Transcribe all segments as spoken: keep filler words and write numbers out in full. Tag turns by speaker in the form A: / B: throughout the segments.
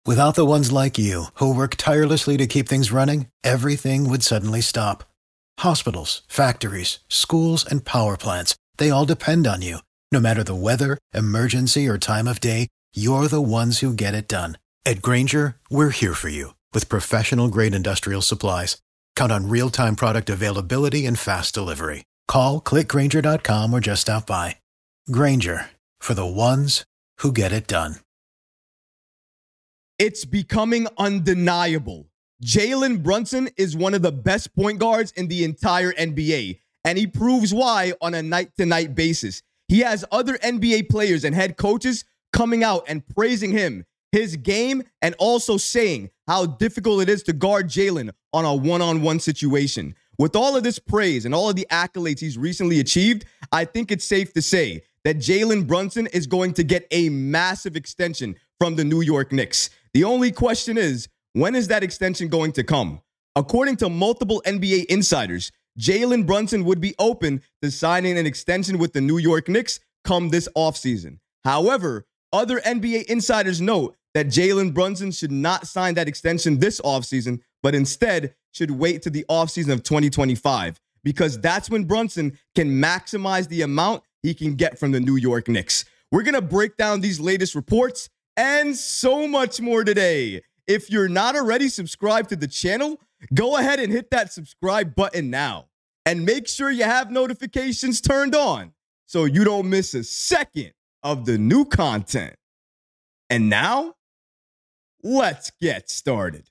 A: Without the ones like you, who work tirelessly to keep things running, everything would suddenly stop. Hospitals, factories, schools, and power plants, they all depend on you. No matter the weather, emergency, or time of day, you're the ones who get it done. At Grainger, we're here for you with professional-grade industrial supplies. Count on real-time product availability and fast delivery. Call, click Grainger dot com, or just stop by. Grainger, for the ones who get it done.
B: It's becoming undeniable. Jalen Brunson is one of the best point guards in the entire N B A, and he proves why on a night-to-night basis. He has other N B A players and head coaches coming out and praising him, his game, and also saying how difficult it is to guard Jalen on a one-on-one situation. With all of this praise and all of the accolades he's recently achieved, I think it's safe to say that Jalen Brunson is going to get a massive extension from the New York Knicks. The only question is, when is that extension going to come? According to multiple N B A insiders, Jalen Brunson would be open to signing an extension with the New York Knicks come this offseason. However, other N B A insiders note that Jalen Brunson should not sign that extension this offseason, but instead should wait to the offseason of twenty twenty-five, because that's when Brunson can maximize the amount he can get from the New York Knicks. We're going to break down these latest reports and so much more today. If you're not already subscribed to the channel, go ahead and hit that subscribe button now. And make sure you have notifications turned on so you don't miss a second of the new content. And now, let's get started.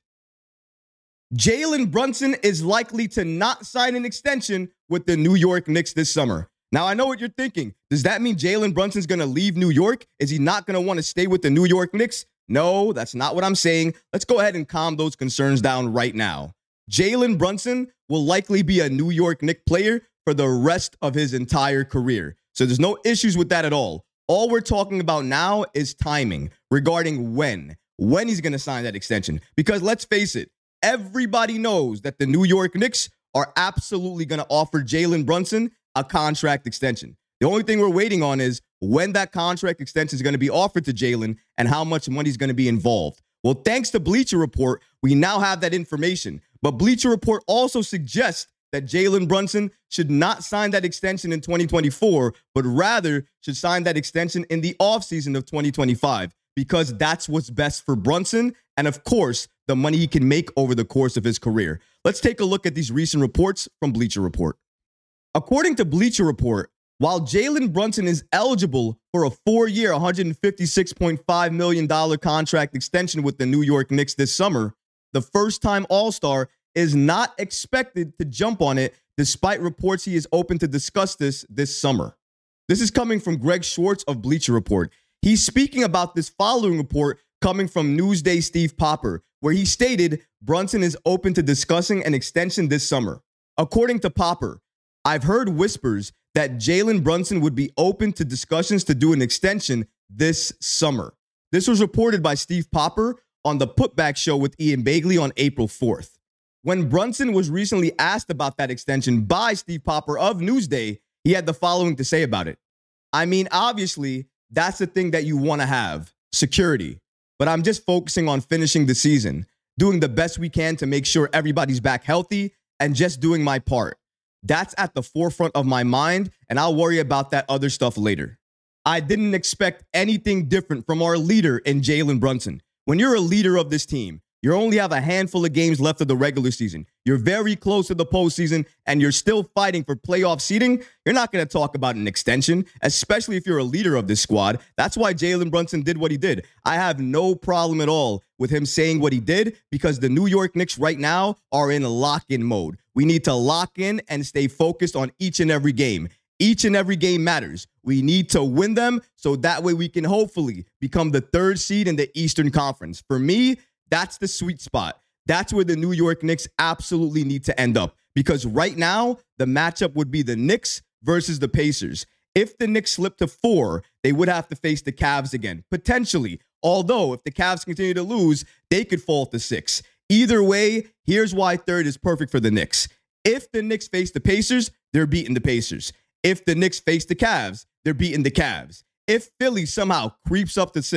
B: Jalen Brunson is likely to not sign an extension with the New York Knicks this summer. Now, I know what you're thinking. Does that mean Jalen Brunson's going to leave New York? Is he not going to want to stay with the New York Knicks? No, that's not what I'm saying. Let's go ahead and calm those concerns down right now. Jalen Brunson will likely be a New York Knicks player for the rest of his entire career. So there's no issues with that at all. All we're talking about now is timing regarding when, when he's going to sign that extension. Because let's face it, everybody knows that the New York Knicks are absolutely going to offer Jalen Brunson a contract extension. The only thing we're waiting on is when that contract extension is going to be offered to Jalen and how much money is going to be involved. Well, thanks to Bleacher Report, we now have that information. But Bleacher Report also suggests that Jalen Brunson should not sign that extension in twenty twenty-four, but rather should sign that extension in the offseason of twenty twenty-five, because that's what's best for Brunson and, of course, the money he can make over the course of his career. Let's take a look at these recent reports from Bleacher Report. According to Bleacher Report, while Jalen Brunson is eligible for a four-year, one hundred fifty-six point five million dollars contract extension with the New York Knicks this summer, the first-time All-Star is not expected to jump on it, despite reports he is open to discuss this this summer. This is coming from Greg Schwartz of Bleacher Report. He's speaking about this following report coming from Newsday Steve Popper, where he stated Brunson is open to discussing an extension this summer. According to Popper, I've heard whispers that Jalen Brunson would be open to discussions to do an extension this summer. This was reported by Steve Popper on the Putback Show with Ian Begley on April fourth. When Brunson was recently asked about that extension by Steve Popper of Newsday, he had the following to say about it. I mean, obviously, that's the thing that you want to have, security. But I'm just focusing on finishing the season, doing the best we can to make sure everybody's back healthy, and just doing my part. That's at the forefront of my mind, and I'll worry about that other stuff later. I didn't expect anything different from our leader in Jalen Brunson. When you're a leader of this team, you only have a handful of games left of the regular season. You're very close to the postseason, and you're still fighting for playoff seeding. You're not going to talk about an extension, especially if you're a leader of this squad. That's why Jalen Brunson did what he did. I have no problem at all with him saying what he did, because the New York Knicks right now are in lock-in mode. We need to lock in and stay focused on each and every game. Each and every game matters. We need to win them so that way we can hopefully become the third seed in the Eastern Conference. For me, that's the sweet spot. That's where the New York Knicks absolutely need to end up, because right now the matchup would be the Knicks versus the Pacers. If the Knicks slip to four, they would have to face the Cavs again, potentially. Although if the Cavs continue to lose, they could fall to six. Either way, here's why third is perfect for the Knicks. If the Knicks face the Pacers, they're beating the Pacers. If the Knicks face the Cavs, they're beating the Cavs. If Philly somehow creeps up to six,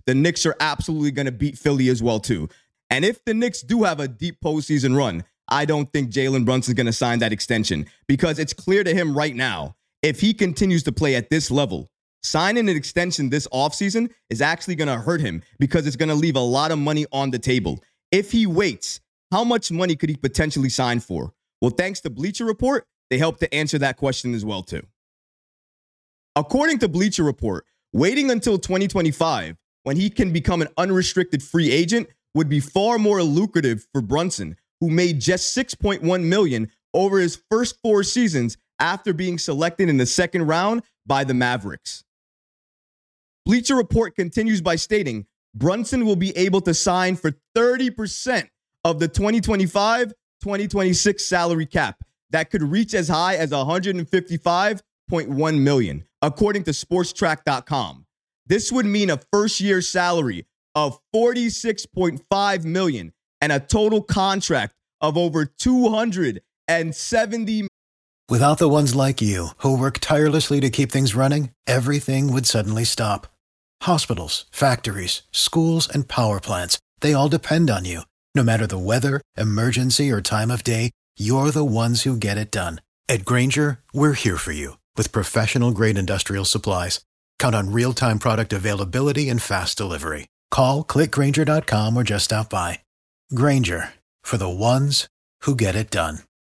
B: the Knicks are absolutely going to beat Philly as well, too. And if the Knicks do have a deep postseason run, I don't think Jalen Brunson's going to sign that extension because it's clear to him right now, if he continues to play at this level, signing an extension this offseason is actually going to hurt him because it's going to leave a lot of money on the table. If he waits, how much money could he potentially sign for? Well, thanks to Bleacher Report, they helped to answer that question as well, too. According to Bleacher Report, waiting until twenty twenty-five, when he can become an unrestricted free agent, would be far more lucrative for Brunson, who made just six point one million dollars over his first four seasons after being selected in the second round by the Mavericks. Bleacher Report continues by stating, Brunson will be able to sign for thirty percent of the twenty twenty-five twenty twenty-six salary cap that could reach as high as one hundred fifty-five point one million dollars, according to sports track dot com. This would mean a first-year salary of forty-six point five million dollars and a total contract of over two hundred seventy million dollars.
A: Without the ones like you, who work tirelessly to keep things running, everything would suddenly stop. Hospitals, factories, schools, and power plants, they all depend on you. No matter the weather, emergency, or time of day, you're the ones who get it done. At Grainger, we're here for you with professional-grade industrial supplies. Count on real-time product availability and fast delivery. Call, click Grainger dot com, or just stop by. Grainger, for the ones who get it done.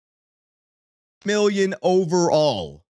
B: Million overall.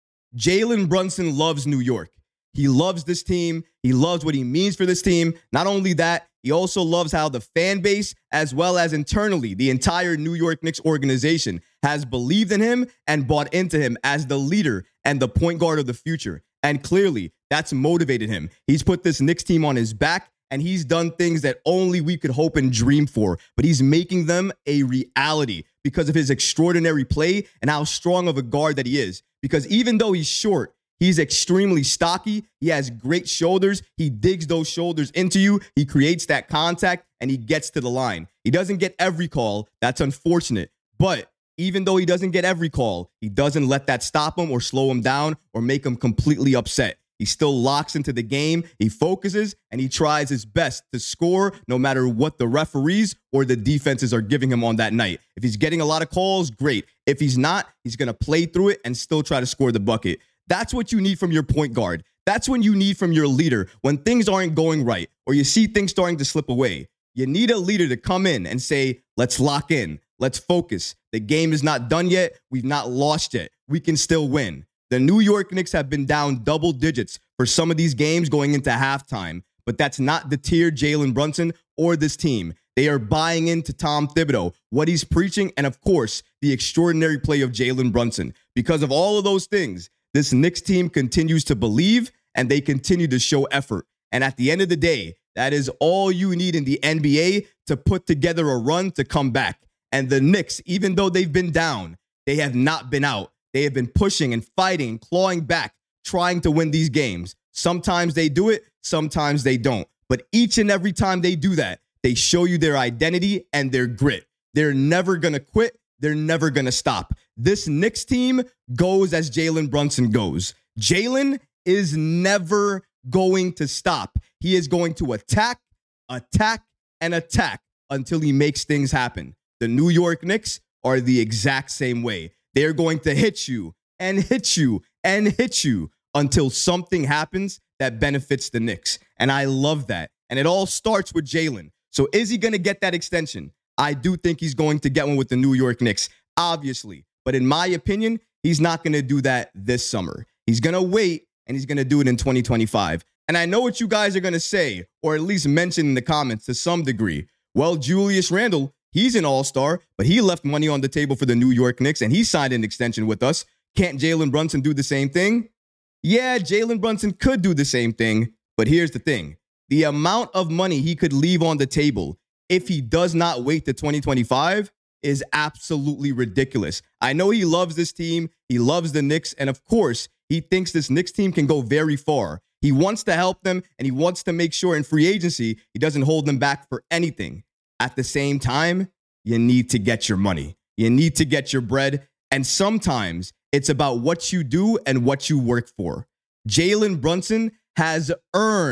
B: Jalen Brunson loves New York. He loves this team. He loves what he means for this team. Not only that, he also loves how the fan base, as well as internally, the entire New York Knicks organization has believed in him and bought into him as the leader and the point guard of the future. And clearly, that's motivated him. He's put this Knicks team on his back, and he's done things that only we could hope and dream for. But he's making them a reality because of his extraordinary play and how strong of a guard that he is. Because even though he's short, he's extremely stocky. He has great shoulders. He digs those shoulders into you. He creates that contact, and he gets to the line. He doesn't get every call. That's unfortunate. But even though he doesn't get every call, he doesn't let that stop him or slow him down or make him completely upset. He still locks into the game. He focuses, and he tries his best to score no matter what the referees or the defenses are giving him on that night. If he's getting a lot of calls, great. If he's not, he's going to play through it and still try to score the bucket. That's what you need from your point guard. That's when you need from your leader when things aren't going right or you see things starting to slip away. You need a leader to come in and say, let's lock in. Let's focus. The game is not done yet. We've not lost yet. We can still win. The New York Knicks have been down double digits for some of these games going into halftime, but that's not deterred Jalen Brunson or this team. They are buying into Tom Thibodeau, what he's preaching, and of course, the extraordinary play of Jalen Brunson. Because of all of those things, this Knicks team continues to believe and they continue to show effort. And at the end of the day, that is all you need in the N B A to put together a run to come back. And the Knicks, even though they've been down, they have not been out. They have been pushing and fighting and clawing back, trying to win these games. Sometimes they do it, sometimes they don't. But each and every time they do that, they show you their identity and their grit. They're never going to quit. They're never going to stop. This Knicks team goes as Jalen Brunson goes. Jalen is never going to stop. He is going to attack, attack, and attack until he makes things happen. The New York Knicks are the exact same way. They're going to hit you and hit you and hit you until something happens that benefits the Knicks. And I love that. And it all starts with Jalen. So is he going to get that extension? I do think he's going to get one with the New York Knicks, obviously. But in my opinion, he's not going to do that this summer. He's going to wait, and he's going to do it in twenty twenty-five. And I know what you guys are going to say, or at least mention in the comments to some degree. Well, Julius Randle, he's an all-star, but he left money on the table for the New York Knicks, and he signed an extension with us. Can't Jalen Brunson do the same thing? Yeah, Jalen Brunson could do the same thing, but here's the thing. The amount of money he could leave on the table if he does not wait to twenty twenty-five is absolutely ridiculous. I know he loves this team. He loves the Knicks. And of course, he thinks this Knicks team can go very far. He wants to help them, and he wants to make sure in free agency he doesn't hold them back for anything. At the same time, you need to get your money. You need to get your bread. And sometimes it's about what you do and what you work for. Jalen Brunson has earned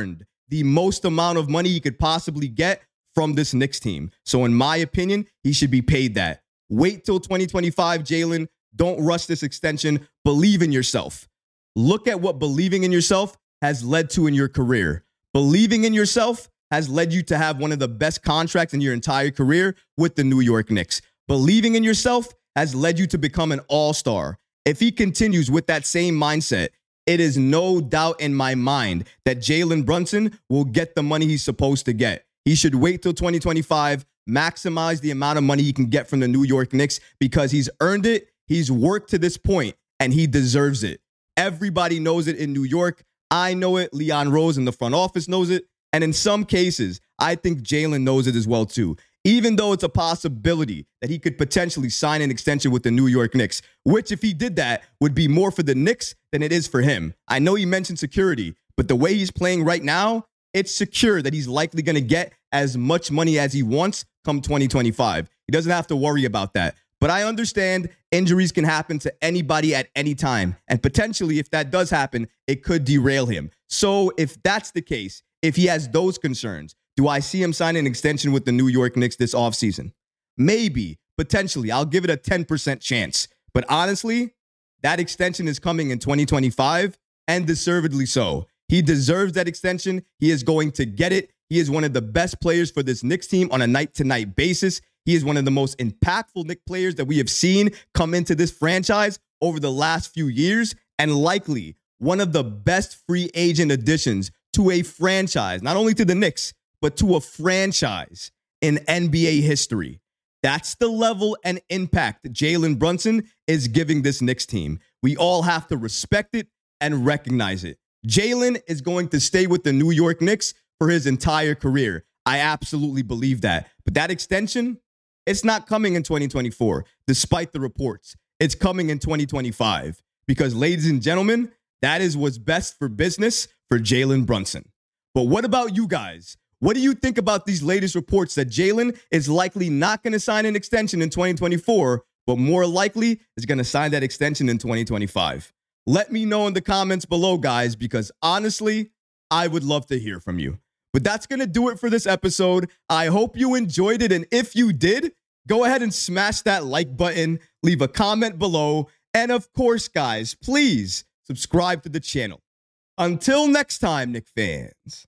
B: the most amount of money he could possibly get from this Knicks team. So in my opinion, he should be paid that. Wait till twenty twenty-five, Jalen. Don't rush this extension. Believe in yourself. Look at what believing in yourself has led to in your career. Believing in yourself has led you to have one of the best contracts in your entire career with the New York Knicks. Believing in yourself has led you to become an all-star. If he continues with that same mindset, it is no doubt in my mind that Jalen Brunson will get the money he's supposed to get. He should wait till twenty twenty-five, maximize the amount of money he can get from the New York Knicks because he's earned it, he's worked to this point, and he deserves it. Everybody knows it in New York. I know it. Leon Rose in the front office knows it. And in some cases, I think Jalen knows it as well, too. Even though it's a possibility that he could potentially sign an extension with the New York Knicks, which if he did that would be more for the Knicks than it is for him. I know he mentioned security, but the way he's playing right now, it's secure that he's likely going to get as much money as he wants come twenty twenty-five. He doesn't have to worry about that. But I understand injuries can happen to anybody at any time. And potentially, if that does happen, it could derail him. So if that's the case, if he has those concerns, do I see him sign an extension with the New York Knicks this offseason? Maybe, potentially. I'll give it a ten percent chance. But honestly, that extension is coming in twenty twenty-five, and deservedly so. He deserves that extension. He is going to get it. He is one of the best players for this Knicks team on a night-to-night basis. He is one of the most impactful Knicks players that we have seen come into this franchise over the last few years, and likely one of the best free agent additions to a franchise, not only to the Knicks, but to a franchise in N B A history. That's the level and impact that Jalen Brunson is giving this Knicks team. We all have to respect it and recognize it. Jalen is going to stay with the New York Knicks for his entire career. I absolutely believe that. But that extension, it's not coming in twenty twenty-four, despite the reports. It's coming in twenty twenty-five. Because, ladies and gentlemen, that is what's best for business for Jalen Brunson. But what about you guys? What do you think about these latest reports that Jalen is likely not going to sign an extension in twenty twenty-four, but more likely is going to sign that extension in twenty twenty-five? Let me know in the comments below, guys, because honestly, I would love to hear from you. But that's going to do it for this episode. I hope you enjoyed it. And if you did, go ahead and smash that like button, leave a comment below. And of course, guys, please subscribe to the channel. Until next time, Knicks fans.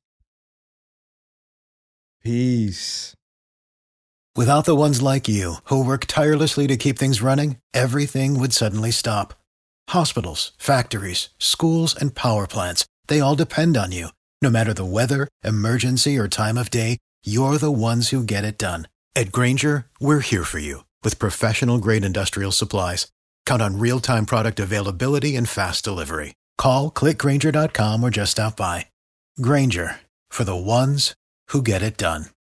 B: Peace.
A: Without the ones like you, who work tirelessly to keep things running, everything would suddenly stop. Hospitals, factories, schools, and power plants, they all depend on you. No matter the weather, emergency, or time of day, you're the ones who get it done. At Grainger, we're here for you with professional-grade industrial supplies. Count on real-time product availability and fast delivery. Call, click Grainger dot com, or just stop by. Grainger, for the ones who get it done.